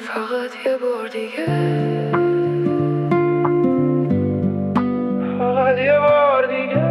فقط یه بار دیگه، فقط یه بار دیگه.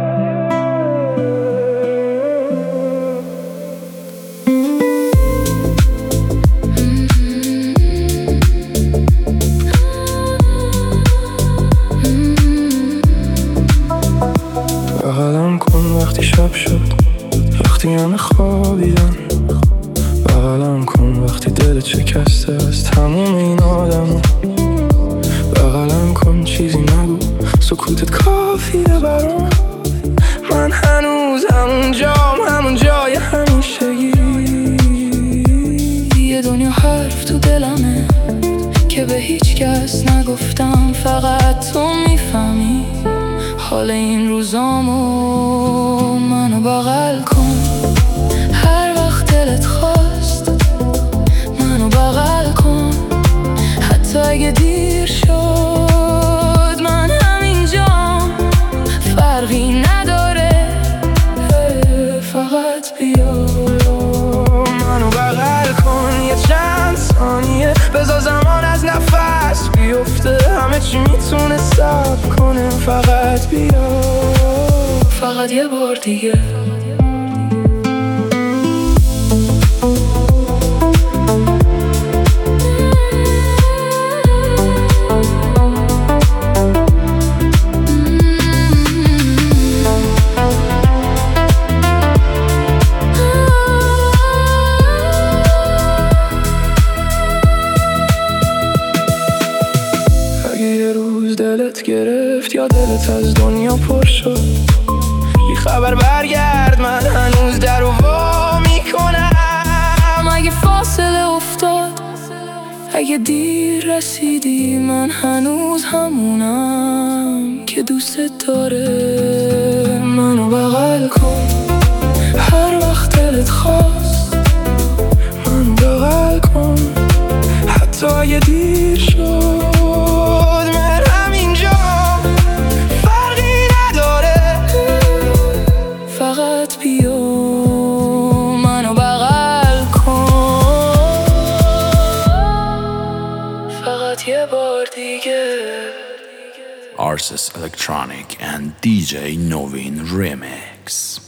بغلم کن وقتی شب شد، وقتی همه خوابیدن. بغلم کن وقتی دلت شکسته از تموم این آدم. بغلم کن چیزی نگو، سکوتت کافیه برام. من هنوز همون جای همیشگی. یه دنیا حرف تو دلمه که به هیچ کس نگفتم، فقط تو میفهمی حال این روزامو. منو بغل کن هر وقت دلت خواست، منو بغل کن حتی اگه دیر شد. من همینجام، فرقی نداره، فقط بیا. منو بغل کن یه چند ثانیه، بذار زمان از نفس بیفته. همه چی میتونه صبر کنه، فقط بیا. فقط یه بار دیگه. یه روز دلت گرفت یا دلت از دنیا پر شد، بی خبر برگرد، من هنوز در رو وا میکنم. اگه فاصله افتاد، اگه دیر رسیدی، من هنوز همونم که دوست داره. منو بغل کن هر وقت دلت خواست، منو بغل کن حتی اگه دیر شد. فقط بیا منو بغل کن، فقط یه بار دیگه. Arsis Electronic and DJ Novin Remix.